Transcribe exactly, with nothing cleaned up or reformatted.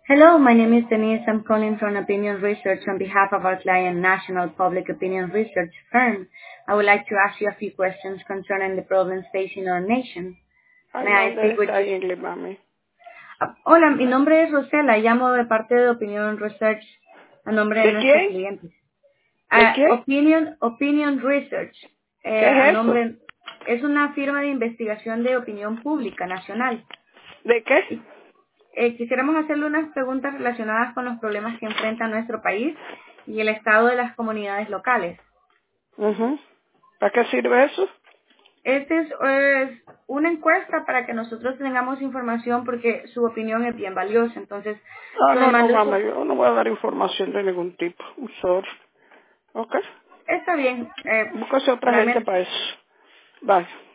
Hello, my name is Denise. I'm calling from Opinion Research on behalf of our client, National Public Opinion Research Firm. I would like to ask you a few questions concerning the problems facing our nation. Ay, May I ¿dónde speak with está you? English, mami? Ah, hola, mi nombre es Rosela. Llamo de parte de Opinion Research a nombre de ¿De nuestros quién? clientes. ¿De Ah, quién? Opinion, Opinion Research, eh, ¿Qué a es eso? nombre, es una firma de investigación de opinión pública nacional. ¿De qué? Y, eh, quisiéramos hacerle unas preguntas relacionadas con los problemas que enfrenta nuestro país y el estado de las comunidades locales. Mhm. ¿Para qué sirve eso? Esta es eh, una encuesta para que nosotros tengamos información porque su opinión es bien valiosa. Entonces, Ah, so, no, no, demando mamá, su- yo no voy a dar información de ningún tipo. I'm sorry. ¿Ok? está bien, eh, Búscase otra gente realmente. para eso. Bye.